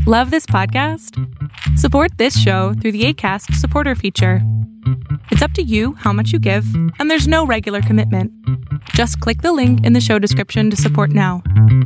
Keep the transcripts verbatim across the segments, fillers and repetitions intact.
Love this podcast? Support this show through the Acast supporter feature. It's up to you how much you give, and there's no regular commitment. Just click the link in the show description to support now.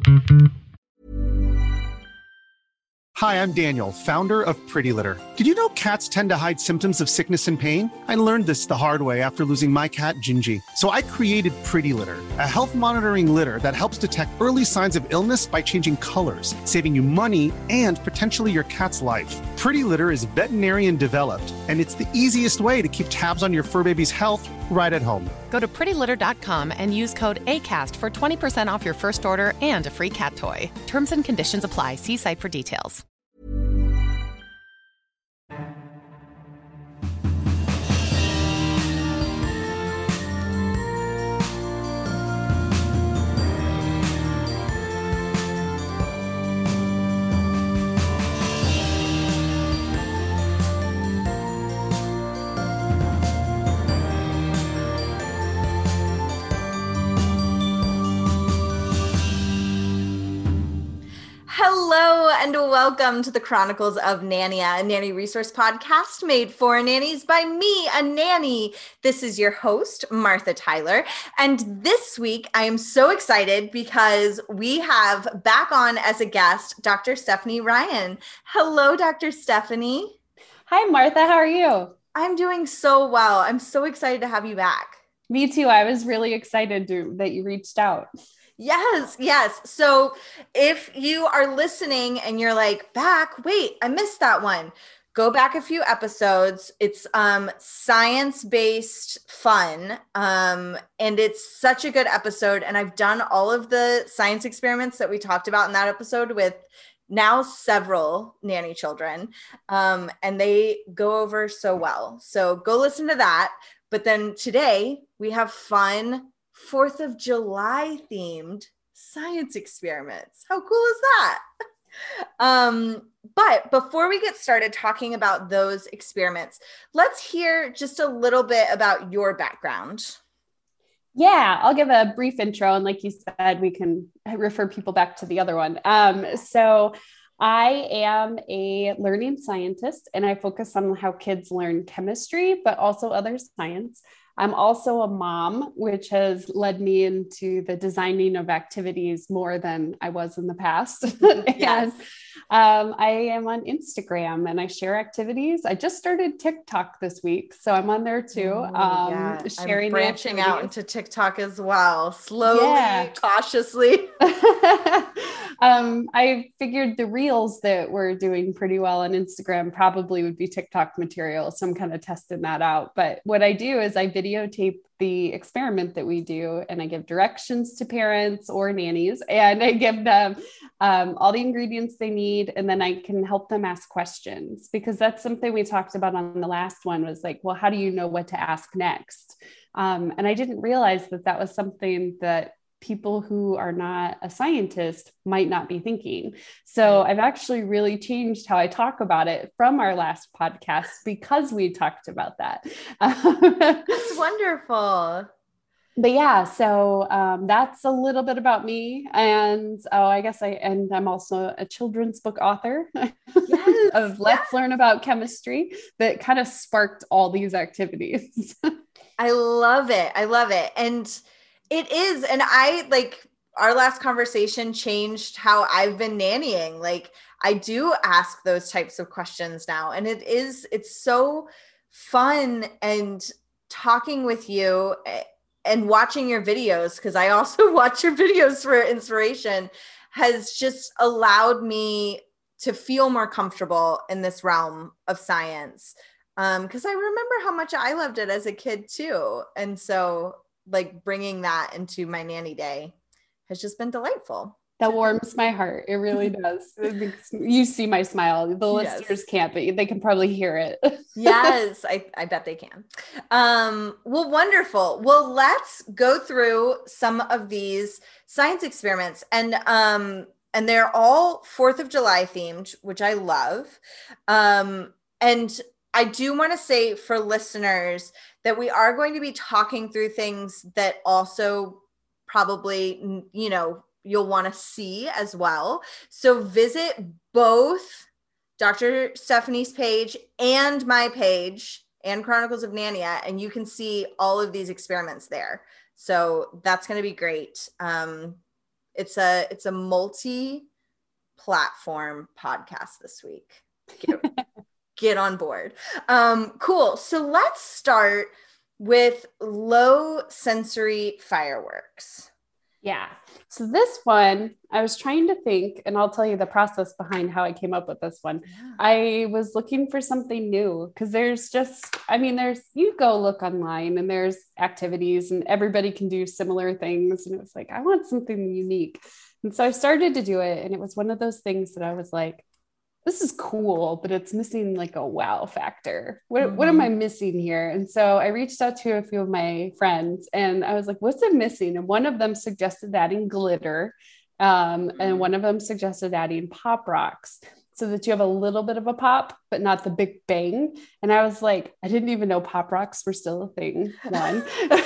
Hi, I'm Daniel, founder of Pretty Litter. Did you know cats tend to hide symptoms of sickness and pain? I learned this the hard way after losing my cat, Gingy. So I created Pretty Litter, a health monitoring litter that helps detect early signs of illness by changing colors, saving you money and potentially your cat's life. Pretty Litter is veterinarian developed, and it's the easiest way to keep tabs on your fur baby's health right at home. Go to pretty litter dot com and use code ACAST for twenty percent off your first order and a free cat toy. Terms and conditions apply. See site for details. Hello and welcome to the Chronicles of Nania, a nanny resource podcast made for nannies by me, a nanny. This is your host, Martha Tyler. And this week I am so excited because we have back on as a guest, Doctor Stephanie Ryan. Hello, Doctor Stephanie. Hi, Martha. How are you? I'm doing so well. I'm so excited to have you back. Me too. I was really excited to, that you reached out. Yes, yes. So if you are listening and you're like, back, wait, I missed that one. Go back a few episodes. It's um, science-based fun. Um, and it's such a good episode. And I've done all of the science experiments that we talked about in that episode with now several nanny children. Um, and they go over so well. So go listen to that. But then today we have fun fourth of July themed science experiments. How cool is that? um, but before we get started talking about those experiments, let's hear just a little bit about your background. Yeah, I'll give a brief intro. And like you said, we can refer people back to the other one. Um, so I am a learning scientist and I focus on how kids learn chemistry, but also other science. I'm also a mom, which has led me into the designing of activities more than I was in the past. Yes. And um, I am on Instagram and I share activities. I just started TikTok this week, so I'm on there too. Oh, um, yeah. Sharing I'm branching out into TikTok as well, slowly, yeah. cautiously. um, I figured the reels that we're doing pretty well on Instagram probably would be TikTok material. So I'm kind of testing that out. But what I do is I videotape the experiment that we do, and I give directions to parents or nannies, and I give them um, all the ingredients they need. And then I can help them ask questions, because that's something we talked about on the last one was like, well, how do you know what to ask next? Um, and I didn't realize that that was something that people who are not a scientist might not be thinking. So I've actually really changed how I talk about it from our last podcast because we talked about that. That's wonderful. But yeah, so um, that's a little bit about me. And oh, I guess I, and I'm also a children's book author Yes, of Let's yes. Learn About Chemistry that kind of sparked all these activities. I love it. I love it. And it is. And I like our last conversation changed how I've been nannying. Like I do ask those types of questions now. And it is, it's so fun and talking with you and watching your videos, because I also watch your videos for inspiration, has just allowed me to feel more comfortable in this realm of science. Um, because I remember how much I loved it as a kid too. And so like bringing that into my nanny day has just been delightful. That warms my heart. It really does. It makes, you see my smile. The Yes. listeners can't, but they can probably hear it. Yes, I, I bet they can. Um, well, wonderful. Well, let's go through some of these science experiments. And um, and they're all fourth of July themed, which I love. Um, and I do want to say for listeners that we are going to be talking through things that also probably, you know, you'll want to see as well. So visit both Doctor Stephanie's page and my page and Chronicles of Nania, and you can see all of these experiments there. So that's going to be great. Um, it's a it's a multi-platform podcast this week. Get, get on board. Um, cool. So let's start with low sensory fireworks. Yeah. So this one, I was trying to think, and I'll tell you the process behind how I came up with this one. Yeah. I was looking for something new because there's just, I mean, there's, you go look online and there's activities and everybody can do similar things. And it was like, I want something unique. And so I started to do it. And it was one of those things that I was like, this is cool, but it's missing like a wow factor. What, mm-hmm. what am I missing here? And so I reached out to a few of my friends and I was like, what's it missing? And one of them suggested adding glitter. Um, mm-hmm. And one of them suggested adding pop rocks so that you have a little bit of a pop, but not the big bang. And I was like, I didn't even know pop rocks were still a thing. One.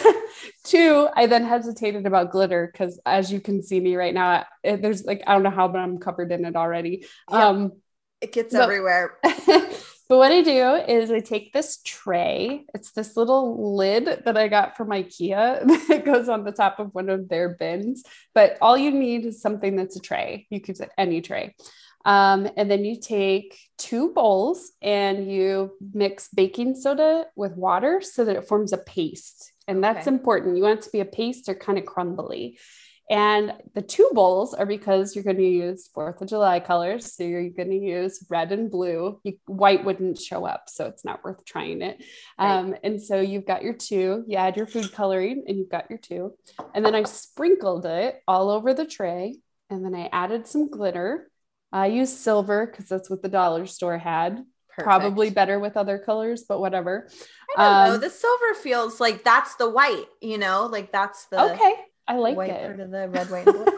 Two, I then hesitated about glitter because as you can see me right now, it, there's like, I don't know how, but I'm covered in it already. Yeah. Um, It gets but, everywhere. But what I do is I take this tray. It's this little lid that I got from IKEA that goes on the top of one of their bins. But all you need is something that's a tray. You could say any tray. Um, and then you take two bowls and you mix baking soda with water so that it forms a paste. And that's okay. important. You want it to be a paste or kind of crumbly. And the two bowls are because you're going to use fourth of July colors. So you're going to use red and blue. You, white wouldn't show up, so it's not worth trying it. Right. Um, and so you've got your two, you add your food coloring and you've got your two. And then I sprinkled it all over the tray. And then I added some glitter. I used silver because that's what the dollar store had. Perfect. Probably better with other colors, but whatever. I don't um, know. The silver feels like that's the white, you know, like that's the... Okay. I like white it. Part of the red, white, and blue.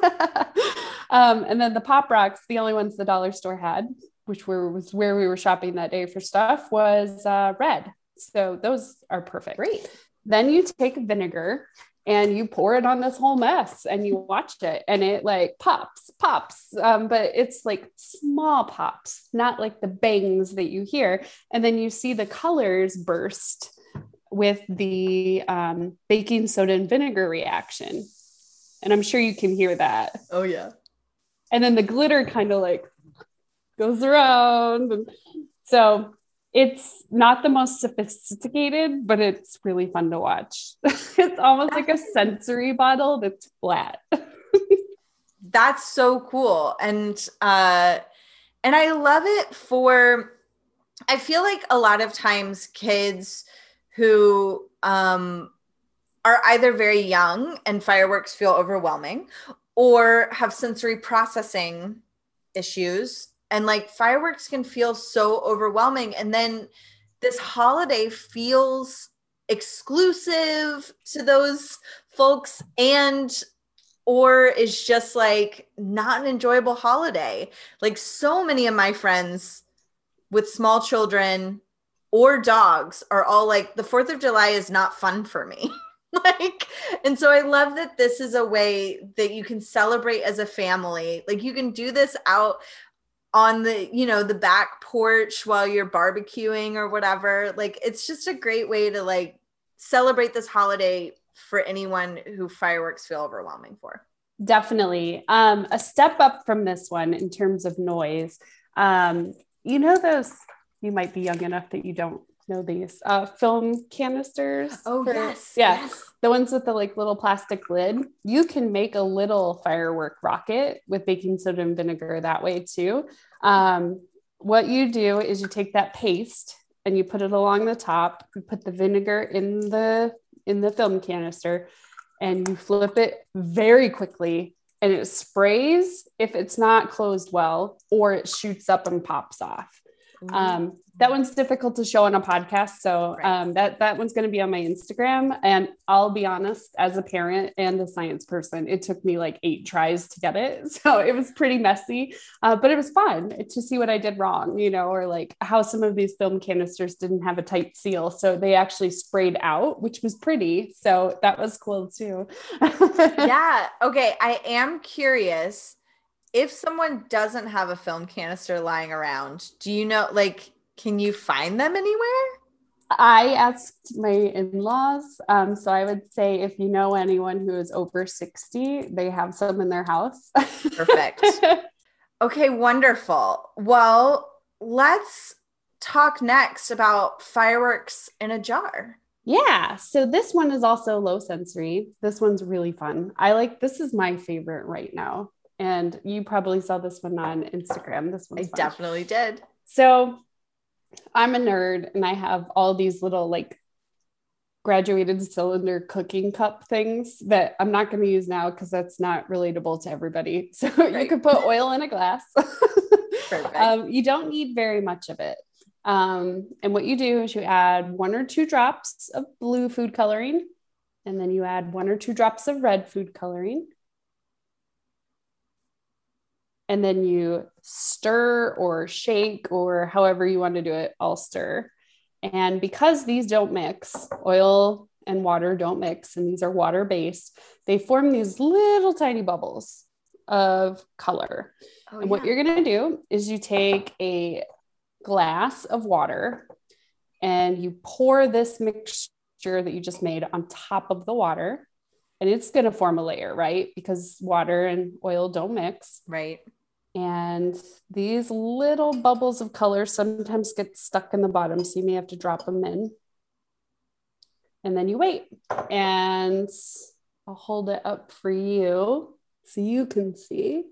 um, and then the pop rocks, the only ones the dollar store had, which were was where we were shopping that day for stuff, was uh, red. So those are perfect. Great. Then you take vinegar and you pour it on this whole mess and you watch it and it like pops, pops. Um, but it's like small pops, not like the bangs that you hear. And then you see the colors burst with the um, baking soda and vinegar reaction. And I'm sure you can hear that. Oh yeah. And then the glitter kind of like goes around. And so it's not the most sophisticated, but it's really fun to watch. It's almost like a sensory bottle that's flat. That's so cool. And, uh, and I love it for, I feel like a lot of times kids who um, are either very young and fireworks feel overwhelming or have sensory processing issues. And like fireworks can feel so overwhelming. And then this holiday feels exclusive to those folks and or is just like not an enjoyable holiday. Like so many of my friends with small children or dogs are all like, the fourth of July is not fun for me. Like, and so I love that this is a way that you can celebrate as a family. Like you can do this out on the, you know, the back porch while you're barbecuing or whatever. Like, it's just a great way to like celebrate this holiday for anyone who fireworks feel overwhelming for. Definitely. Um, a step up from this one in terms of noise. Um, you know, those, you might be young enough that you don't know these uh, film canisters. Oh, for, yes. Yeah. Yes. The ones with the like little plastic lid. You can make a little firework rocket with baking soda and vinegar that way too. Um, what you do is you take that paste and you put it along the top, you put the vinegar in the, in the film canister and you flip it very quickly and it sprays if it's not closed well, or it shoots up and pops off. Um, that one's difficult to show on a podcast. So um, that, that one's going to be on my Instagram. And I'll be honest, as a parent and a science person, it took me like eight tries to get it. So it was pretty messy, uh, but it was fun to see what I did wrong, you know, or like how some of these film canisters didn't have a tight seal. So they actually sprayed out, which was pretty. So that was cool too. Yeah. Okay. I am curious. if someone doesn't have a film canister lying around, do you know, like, can you find them anywhere? I asked my in-laws. Um, so I would say if you know anyone who is over sixty, they have some in their house. Perfect. Okay, wonderful. Well, let's talk next about fireworks in a jar. Yeah. So this one is also low sensory. This one's really fun. I like, this is my favorite right now. And you probably saw this one on Instagram. This one's I fun. definitely did. So I'm a nerd and I have all these little like graduated cylinder cooking cup things that I'm not going to use now because that's not relatable to everybody. So right. You could put oil in a glass. Perfect. Um, you don't need very much of it. Um, and what you do is you add one or two drops of blue food coloring, and then you add one or two drops of red food coloring. And then you stir or shake or however you want to do it, I'll stir. And because these don't mix, oil and water don't mix, and these are water-based, they form these little tiny bubbles of color. Oh, and yeah. What you're going to do is you take a glass of water and you pour this mixture that you just made on top of the water, and it's going to form a layer, right? Because water and oil don't mix. Right. And these little bubbles of color sometimes get stuck in the bottom, so you may have to drop them in. And then you wait. And I'll hold it up for you so you can see.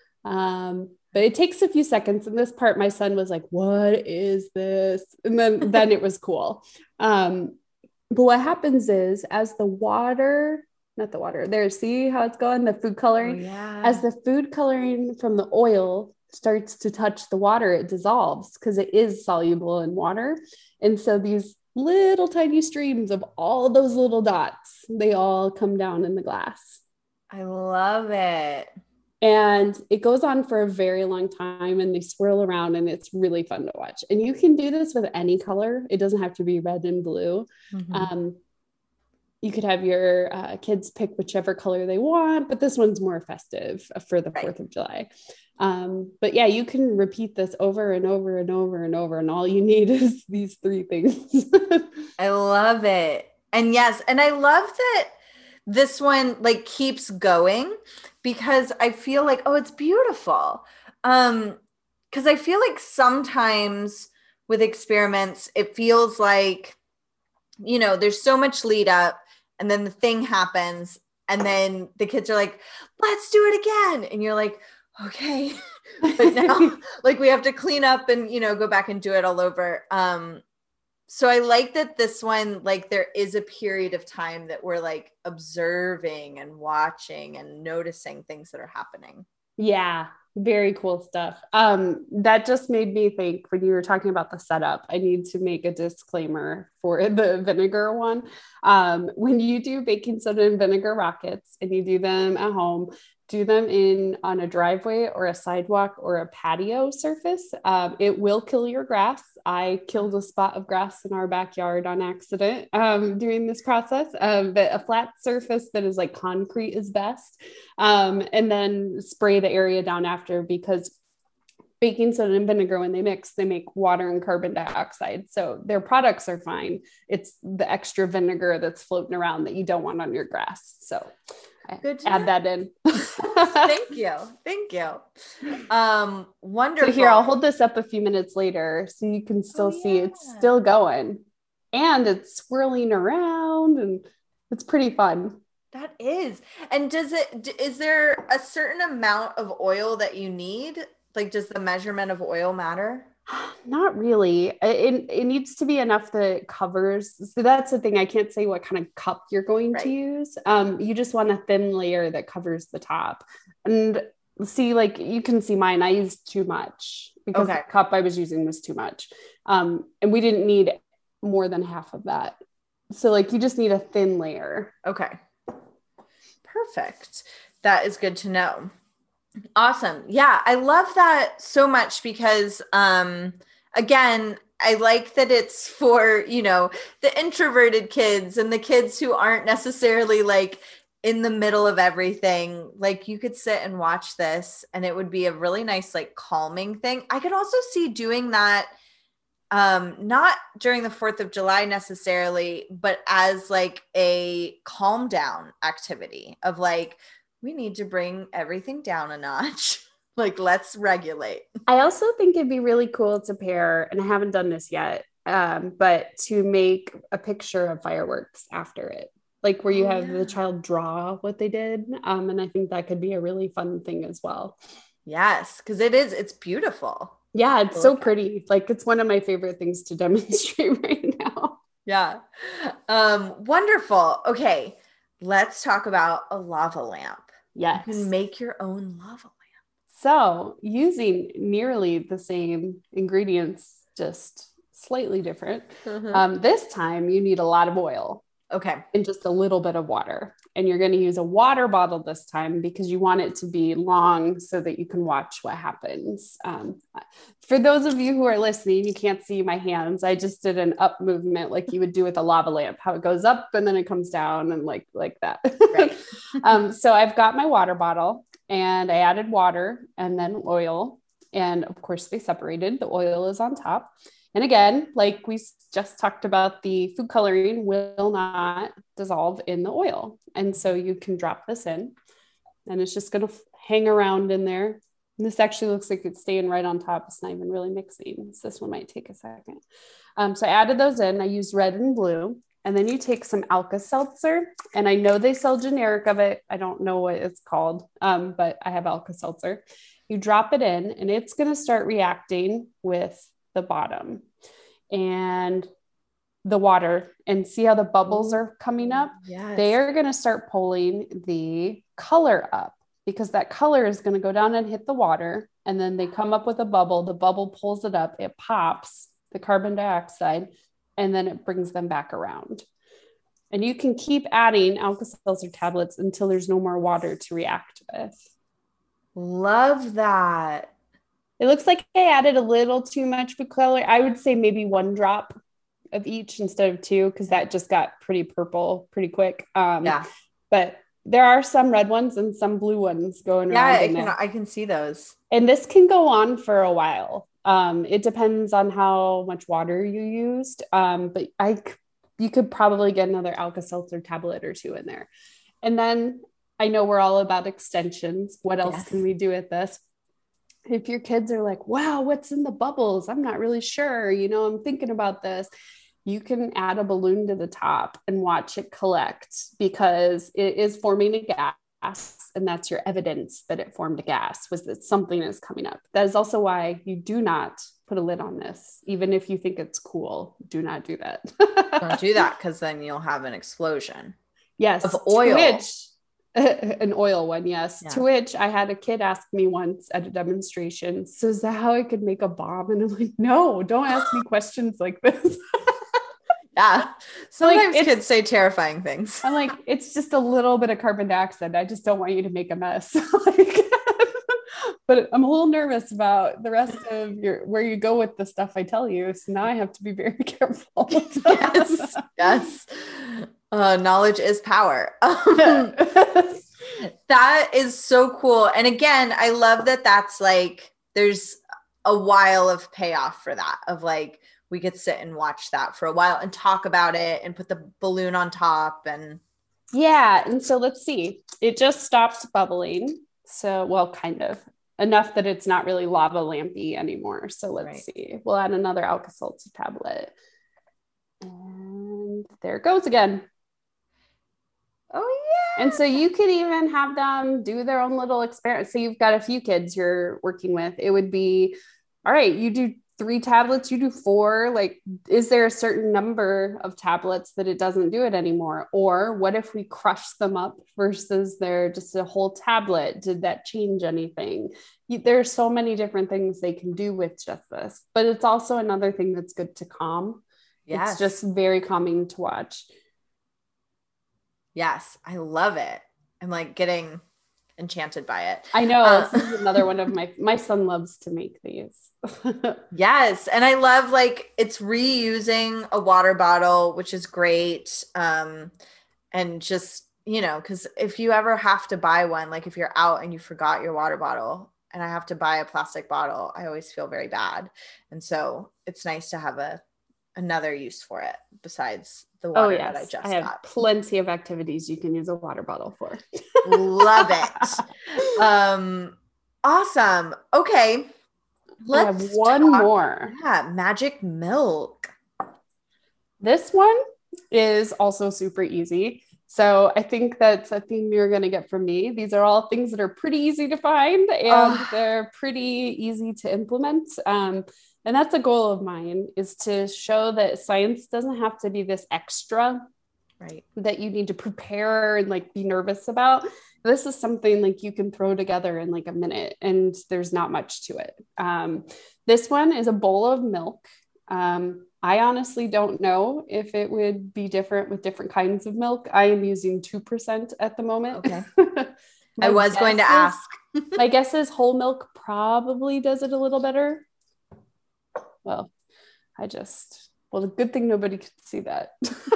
Um, but it takes a few seconds. And this part, my son was like, what is this? And then, then it was cool. Um, but what happens is as the water... not the water there. See how it's going? The food coloring. Oh, yeah. As the food coloring from the oil starts to touch the water, it dissolves because it is soluble in water. And so these little tiny streams of all those little dots, they all come down in the glass. I love it. And it goes on for a very long time and they swirl around and it's really fun to watch. And you can do this with any color. It doesn't have to be red and blue. Mm-hmm. Um, You could have your uh, kids pick whichever color they want, but this one's more festive for the fourth of July. Um, but yeah, you can repeat this over and over and over and over. And all you need is these three things. I love it. And yes, and I love that this one like keeps going because I feel like, oh, it's beautiful. Um, because I feel like sometimes with experiments, it feels like, you know, there's so much lead up and then the thing happens and then the kids are like, let's do it again. And you're like, okay, but now like we have to clean up and, you know, go back and do it all over. Um, so I like that this one, like there is a period of time that we're like observing and watching and noticing things that are happening. Yeah. Very cool stuff. Um, that just made me think when you were talking about the setup, I need to make a disclaimer for the vinegar one. Um, when you do baking soda and vinegar rockets and you do them at home, do them in on a driveway or a sidewalk or a patio surface. Um, it will kill your grass. I killed a spot of grass in our backyard on accident um, doing this process. Um, but a flat surface that is like concrete is best. Um, and then spray the area down after, because baking soda and vinegar, when they mix, they make water and carbon dioxide. So their products are fine. It's the extra vinegar that's floating around that you don't want on your grass. So Good add know. that in. Thank you. Thank you. Um, wonderful. So here, I'll hold this up a few minutes later so you can still oh, see yeah. It's still going and it's swirling around and it's pretty fun. That is. And does it, is there a certain amount of oil that you need? Like, does the measurement of oil matter? Not really. It, it needs to be enough that it covers. So that's the thing. I can't say what kind of cup you're going right. to use. Um, you just want a thin layer that covers the top. And see, like you can see mine, I used too much because okay. the cup I was using was too much. Um, and we didn't need more than half of that. So like, you just need a thin layer. Okay. Perfect. That is good to know. Awesome. Yeah. I love that so much because, um, again, I like that it's for, you know, the introverted kids and the kids who aren't necessarily like in the middle of everything. Like you could sit and watch this and it would be a really nice, like calming thing. I could also see doing that, um, not during the fourth of July necessarily, but as like a calm down activity of like, we need to bring everything down a notch. Like, let's regulate. I also think it'd be really cool to pair, and I haven't done this yet, um, but to make a picture of fireworks after it. Like where you Oh, have yeah. the child draw what they did. Um, and I think that could be a really fun thing as well. Yes, because it is, it's beautiful. Yeah, it's so pretty. Like it's one of my favorite things to demonstrate right now. Yeah. Um, wonderful. Okay, let's talk about a lava lamp. Yes. You can make your own lava lamp. So using nearly the same ingredients, just slightly different. Mm-hmm. Um, this time you need a lot of oil. Okay. And just a little bit of water. And you're going to use a water bottle this time because you want it to be long so that you can watch what happens. Um, for those of you who are listening, you can't see my hands. I just did an up movement like you would do with a lava lamp, how it goes up and then it comes down and like, like that. Right. um, so I've got my water bottle and I added water and then oil. And of course they separated. The oil is on top. And again, like we just talked about, the food coloring will not dissolve in the oil. And so you can drop this in and it's just going to f- hang around in there. And this actually looks like it's staying right on top. It's not even really mixing. So this one might take a second. Um, so I added those in. I used red and blue. And then you take some Alka-Seltzer. And I know they sell generic of it. I don't know what it's called, um, but I have Alka-Seltzer. You drop it in and it's going to start reacting with the bottom and the water, and see how the bubbles are coming up. Yes. They are going to start pulling the color up because that color is going to go down and hit the water. And then they come up with a bubble. The bubble pulls it up. It pops the carbon dioxide and then it brings them back around. And you can keep adding Alka-Seltzer tablets until there's no more water to react with. Love that. It looks like I added a little too much food color. I would say maybe one drop of each instead of two, because that just got pretty purple pretty quick. Um, Yeah. But there are some red ones and some blue ones going Yeah, around. I in can, there. I can see those. And this can go on for a while. Um, it depends on how much water you used. Um, but I, c- you could probably get another Alka-Seltzer tablet or two in there. And then I know we're all about extensions. What else Yes. can we do with this? If your kids are like, wow, what's in the bubbles? I'm not really sure. You know, I'm thinking about this. You can add a balloon to the top and watch it collect, because it is forming a gas. And that's your evidence that it formed a gas, was that something is coming up. That is also why you do not put a lid on this. Even if you think it's cool, do not do that. Don't do that, because then you'll have an explosion. Yes. Of oil. To which, an oil one, yes. Yeah. To which I had a kid ask me once at a demonstration, so is that how I could make a bomb? And I'm like, no, don't ask me questions like this. Yeah. Sometimes it's- kids say terrifying things. I'm like, it's just a little bit of carbon dioxide. I just don't want you to make a mess. Like, but I'm a little nervous about the rest of your, where you go with the stuff I tell you. So now I have to be very careful. Yes. Yes. Uh, knowledge is power. Um, that is so cool. And again, I love that that's like, there's a while of payoff for that, of like, we could sit and watch that for a while and talk about it and put the balloon on top. And Yeah. And so let's see, it just stopped bubbling. So, well, kind of enough that it's not really lava lampy anymore. So let's Right. see, we'll add another Alka-Seltzer tablet. And there it goes again. oh yeah. And so you could even have them do their own little experiment. So you've got a few kids you're working with. It would be, all right, you do three tablets, you do four. Like, is there a certain number of tablets that it doesn't do it anymore? Or what if we crush them up versus they're just a whole tablet? Did that change anything? You, there's so many different things they can do with just this, but it's also another thing that's good to calm. Yes. It's just very calming to watch. Yes. I love it. I'm like getting enchanted by it. I know Uh, this is another one of my, my son loves to make these. Yes. And I love, like, it's reusing a water bottle, which is great. Um, and just, you know, because if you ever have to buy one, like if you're out and you forgot your water bottle and I have to buy a plastic bottle, I always feel very bad. And so it's nice to have a another use for it besides the water oh, yes. that I just I have got. Plenty of activities you can use a water bottle for. Love it. Um, awesome. Okay. Let's I have one talk, more. Yeah, magic milk. This one is also super easy. So I think that's a theme you're going to get from me. These are all things that are pretty easy to find and oh. they're pretty easy to implement. Um, and that's a goal of mine, is to show that science doesn't have to be this extra, right, that you need to prepare and like be nervous about. This is something like you can throw together in like a minute and there's not much to it. Um, this one is a bowl of milk. Um, I honestly don't know if it would be different with different kinds of milk. I am using two percent at the moment. Okay. I was going to is, ask. My guess is whole milk probably does it a little better. Well, I just, well, the good thing nobody could see that.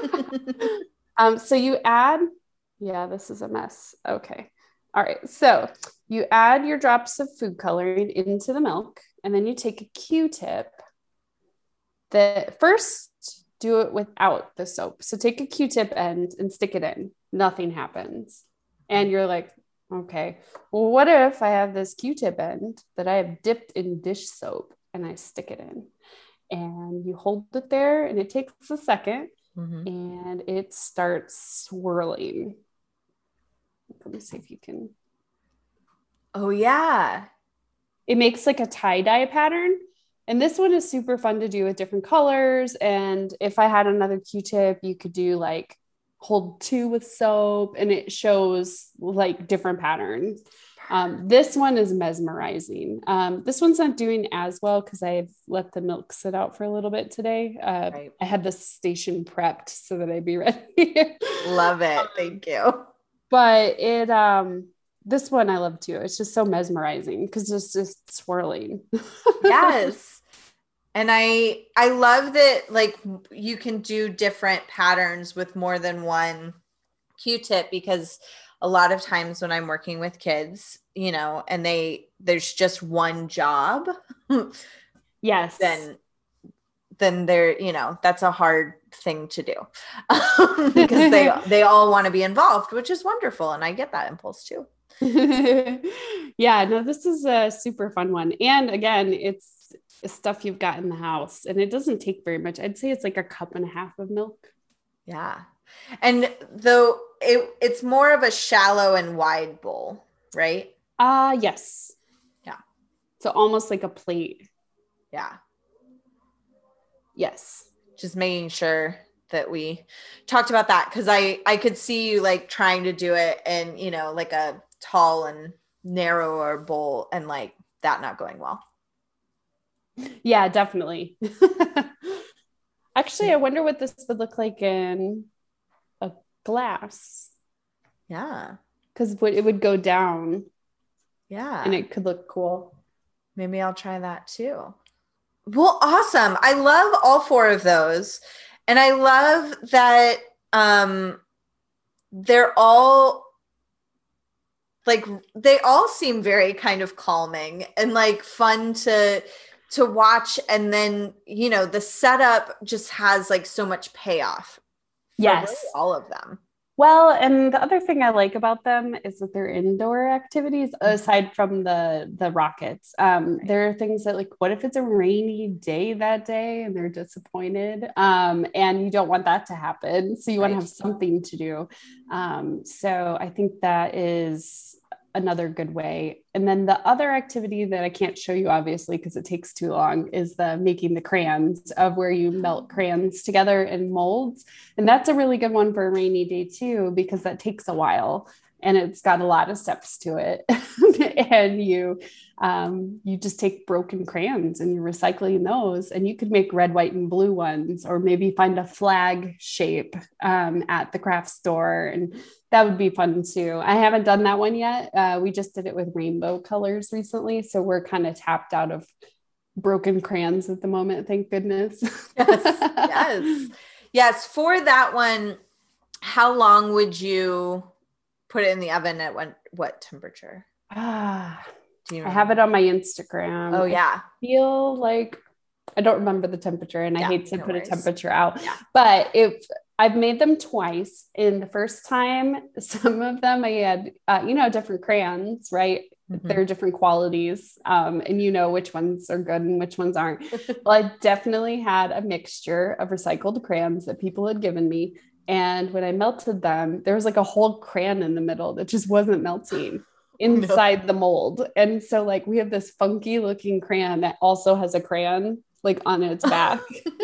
um, so you add, yeah, this is a mess. Okay. All right. So you add your drops of food coloring into the milk, and then you take a Q-tip. The first, do it without the soap. So take a Q-tip end and stick it in. Nothing happens. And you're like, okay, well, what if I have this Q-tip end that I have dipped in dish soap and I stick it in? And you hold it there and it takes a second mm-hmm. and it starts swirling. Let me see if you can. Oh, yeah. It makes like a tie-dye pattern. And this one is super fun to do with different colors. And if I had another Q-tip, you could do like hold two with soap, and it shows like different patterns. Um, this one is mesmerizing. Um, this one's not doing as well because I've let the milk sit out for a little bit today. Uh, right. I had the station prepped so that I'd be ready. Love it. Thank you. But it, um, this one I love too. It's just so mesmerizing because it's just swirling. Yes. And I, I love that, like, you can do different patterns with more than one Q-tip, because a lot of times when I'm working with kids, you know, and they, there's just one job. Yes. Then, then they're, you know, that's a hard thing to do because they, they all want to be involved, which is wonderful. And I get that impulse too. Yeah, no, this is a super fun one. And again, it's stuff you've got in the house, and it doesn't take very much. I'd say it's like a cup and a half of milk. Yeah. And though it, it's more of a shallow and wide bowl, right? Uh, yes. Yeah. So almost like a plate. Yeah. Yes. Just making sure that we talked about that, because I, I could see you like trying to do it in, you know, like a tall and narrower bowl, and like that not going well. Yeah, definitely. Actually, I wonder what this would look like in a glass. Yeah. Because it would go down. Yeah. And it could look cool. Maybe I'll try that too. Well, awesome. I love all four of those. And I love that um, they're all like, they all seem very kind of calming and like fun to to watch. And then, you know, the setup just has like so much payoff. Yes. Really all of them. Well, and the other thing I like about them is that they're indoor activities aside from the, the rockets. Um, right. There are things that like, what if it's a rainy day that day and they're disappointed? Um, and you don't want that to happen. So you right. want to have something to do. Um, so I think that is another good way. And then the other activity that I can't show you, obviously, because it takes too long, is the making the crayons, of where you melt crayons together in molds. And that's a really good one for a rainy day too, because that takes a while and it's got a lot of steps to it. And you, um, you just take broken crayons and you're recycling those, and you could make red, white, and blue ones, or maybe find a flag shape um, at the craft store. And that would be fun too. I haven't done that one yet. Uh, we just did it with rainbow colors recently. So we're kind of tapped out of broken crayons at the moment. Thank goodness. Yes. Yes. Yes. For that one, how long would you put it in the oven at what, what temperature? Ah, Do you I have it on my Instagram. Oh yeah. I feel like I don't remember the temperature, and Yeah, I hate to no put worries. a temperature out, Yeah. but if I've made them twice. In the first time, some of them I had, uh, you know, different crayons, right? Mhm. There are different qualities, um, and you know which ones are good and which ones aren't. Well, I definitely had a mixture of recycled crayons that people had given me. And when I melted them, there was like a whole crayon in the middle that just wasn't melting inside no. the mold. And so like we have this funky looking crayon that also has a crayon like on its back.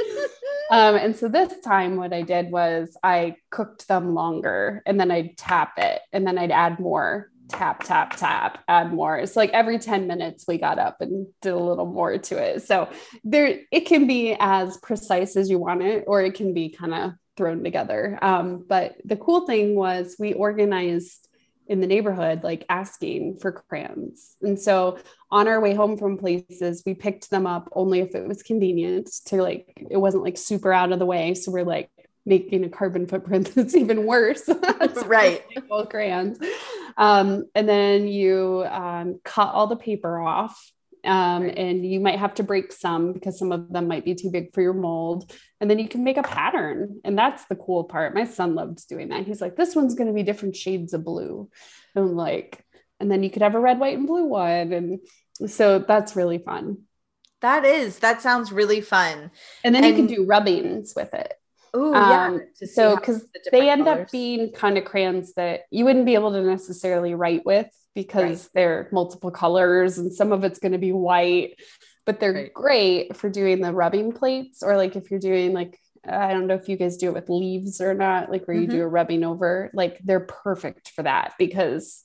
um, and so this time what I did was I cooked them longer, and then I'd tap it, and then I'd add more, tap, tap, tap, add more. It's like every ten minutes we got up and did a little more to it. So there, it can be as precise as you want it, or it can be kind of thrown together. Um, but the cool thing was we organized in the neighborhood, like asking for crayons. And so on our way home from places, we picked them up only if it was convenient to like, it wasn't like super out of the way. So we're like making a carbon footprint that's even worse. Right. Crayons. Um, and then you um, cut all the paper off. Um, right. And you might have to break some because some of them might be too big for your mold. And then you can make a pattern. And that's the cool part. My son loved doing that. He's like, this one's going to be different shades of blue. And I'm like, and then you could have a red, white, and blue one. And so that's really fun. That is, that sounds really fun. And then and- you can do rubbings with it. Oh, yeah. Um, so, because the they end colors. up being kind of crayons that you wouldn't be able to necessarily write with because right. they're multiple colors and some of it's going to be white, but they're right. great for doing the rubbing plates, or like if you're doing like, I don't know if you guys do it with leaves or not, like where you mm-hmm. do a rubbing over, like they're perfect for that because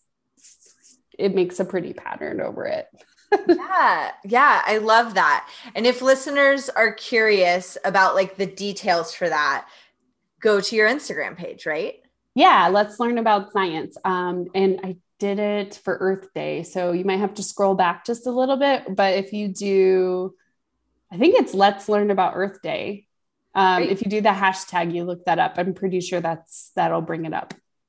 it makes a pretty pattern over it. yeah. Yeah. I love that. And if listeners are curious about like the details for that, go to your Instagram page, right? Yeah. Let's learn about science. Um, and I did it for Earth Day. So you might have to scroll back just a little bit, but if you do, I think it's Let's Learn About Earth Day. Um, if you do the hashtag, you look that up. I'm pretty sure that's, that'll bring it up.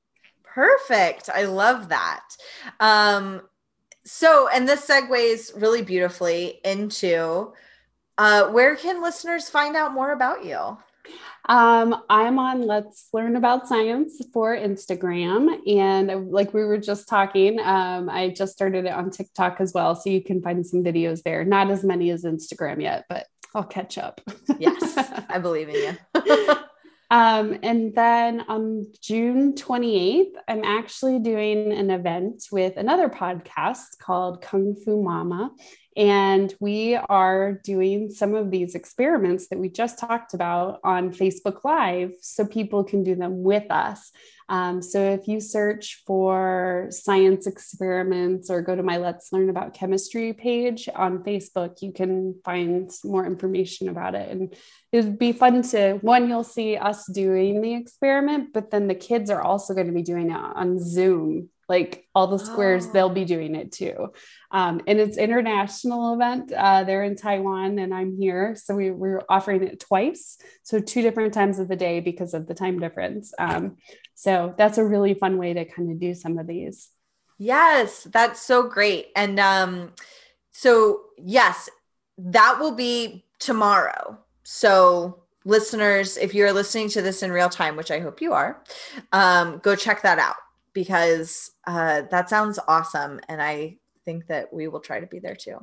Perfect. I love that. Um, So, and this segues really beautifully into uh, where can listeners find out more about you? Um, I'm on Let's Learn About Science for Instagram. And like we were just talking, um, I just started it on TikTok as well. So you can find some videos there. Not as many as Instagram yet, but I'll catch up. Yes, I believe in you. Um, and then on June twenty-eighth, I'm actually doing an event with another podcast called Kung Fu Mama. And we are doing some of these experiments that we just talked about on Facebook Live so people can do them with us. Um, so if you search for science experiments or go to my Let's Learn About Chemistry page on Facebook, you can find more information about it. And it'd be fun to, one, you'll see us doing the experiment, but then the kids are also going to be doing it on Zoom. Like all the squares, oh. they'll be doing it too. Um, and it's an international event. Uh, they're in Taiwan and I'm here. So we, we're offering it twice. So two different times of the day because of the time difference. Um, so that's a really fun way to kind of do some of these. Yes, that's so great. And um, so yes, that will be tomorrow. So listeners, if you're listening to this in real time, which I hope you are, um, go check that out. Because uh, that sounds awesome. And I think that we will try to be there too.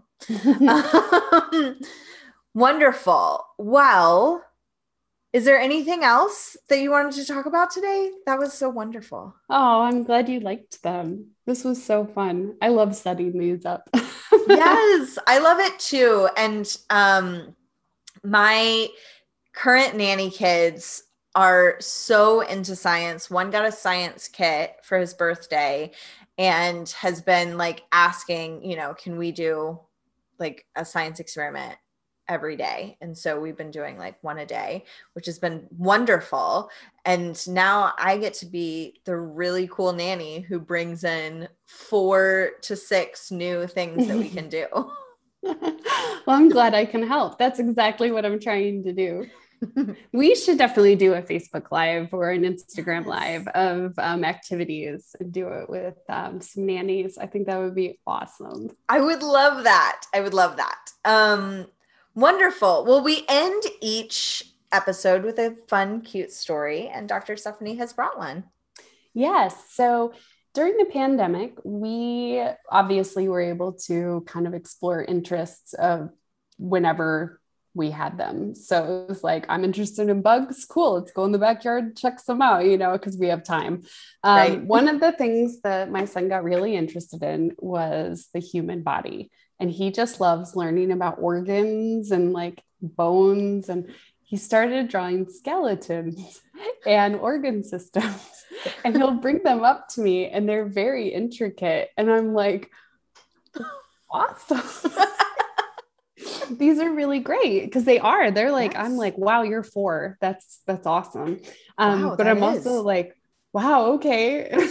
um, wonderful. Well, is there anything else that you wanted to talk about today? That was so wonderful. Oh, I'm glad you liked them. This was so fun. I love setting these up. Yes, I love it too. And um, my current nanny kids are so into science. One got a science kit for his birthday and has been like asking, you know, can we do like a science experiment every day? And so we've been doing like one a day, which has been wonderful. And now I get to be the really cool nanny who brings in four to six new things that we can do. Well, I'm glad I can help. That's exactly what I'm trying to do. We should definitely do a Facebook Live or an Instagram Live of um, activities and do it with um, some nannies. I think that would be awesome. I would love that. I would love that. Um, wonderful. Well, we end each episode with a fun, cute story, and Doctor Stephanie has brought one. Yes. So during the pandemic, we obviously were able to kind of explore interests of whenever we had them. So it was like, I'm interested in bugs. Cool. Let's go in the backyard, check some out, you know, because we have time. Um, right. One of the things that my son got really interested in was the human body. And he just loves learning about organs and like bones. And he started drawing skeletons and organ systems, and he'll bring them up to me, and they're very intricate. And I'm like, awesome. These are really great, because they are. They're like, yes. I'm like, wow, you're four. That's that's awesome. Um, wow, but I'm is. also like, wow, okay. um,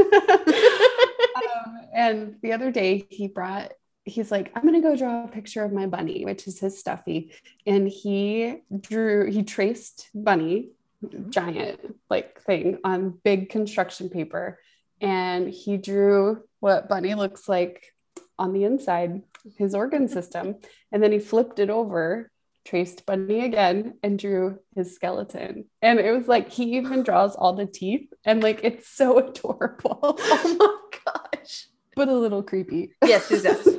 and the other day he brought, he's like, I'm going to go draw a picture of my bunny, which is his stuffy. And he drew, he traced bunny, giant like thing on big construction paper. And he drew what bunny looks like on the inside, his organ system. And then he flipped it over, traced bunny again, and drew his skeleton. And it was like, he even draws all the teeth, and like, it's so adorable. Oh my gosh. But a little creepy. Yes, yes, yes.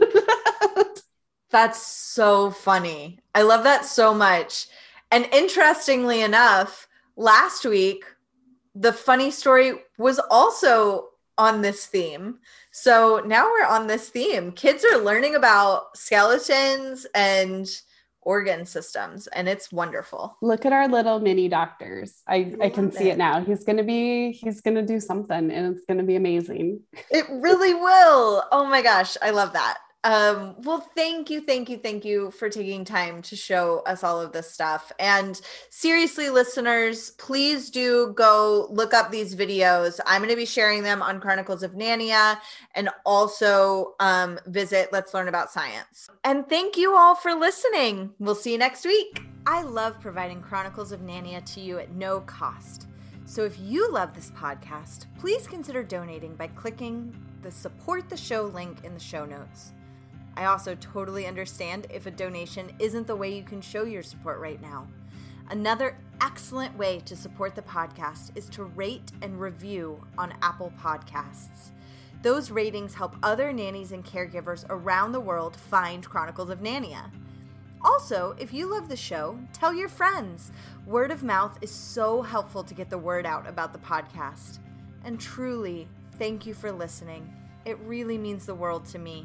That's so funny. I love that so much. And interestingly enough, last week, the funny story was also on this theme. So now we're on this theme. Kids are learning about skeletons and organ systems, and it's wonderful. Look at our little mini doctors. I, I can see it. it now. He's going to be, he's going to do something, and it's going to be amazing. It really will. Oh my gosh. I love that. Um, well, thank you, thank you, thank you for taking time to show us all of this stuff. And seriously, listeners, please do go look up these videos. I'm going to be sharing them on Chronicles of Nania, and also um, visit Let's Learn About Science. And thank you all for listening. We'll see you next week. I love providing Chronicles of Nania to you at no cost. So if you love this podcast, please consider donating by clicking the support the show link in the show notes. I also totally understand if a donation isn't the way you can show your support right now. Another excellent way to support the podcast is to rate and review on Apple Podcasts. Those ratings help other nannies and caregivers around the world find Chronicles of Nania. Also, if you love the show, tell your friends. Word of mouth is so helpful to get the word out about the podcast. And truly, thank you for listening. It really means the world to me.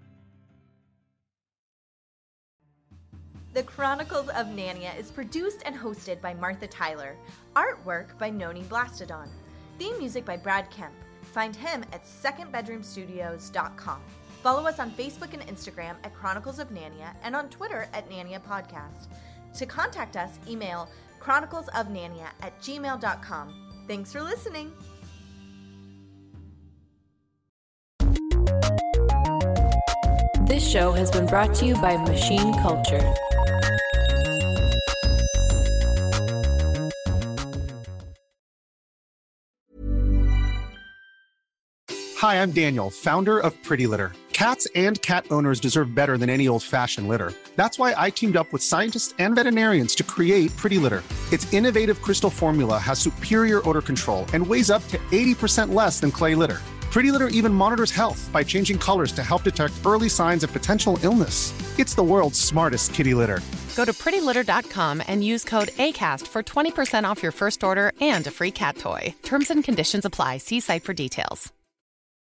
The Chronicles of Nania is produced and hosted by Martha Tyler. Artwork by Noni Blastodon. Theme music by Brad Kemp. Find him at second bedroom studios dot com. Follow us on Facebook and Instagram at Chronicles of Nania, and on Twitter at Nania Podcast. To contact us, email chroniclesofnania at gmail dot com. Thanks for listening. This show has been brought to you by Machine Culture. Hi, I'm Daniel, founder of Pretty Litter. Cats and cat owners deserve better than any old-fashioned litter. That's why I teamed up with scientists and veterinarians to create Pretty Litter. Its innovative crystal formula has superior odor control and weighs up to eighty percent less than clay litter. Pretty Litter even monitors health by changing colors to help detect early signs of potential illness. It's the world's smartest kitty litter. Go to pretty litter dot com and use code ACAST for twenty percent off your first order and a free cat toy. Terms and conditions apply. See site for details.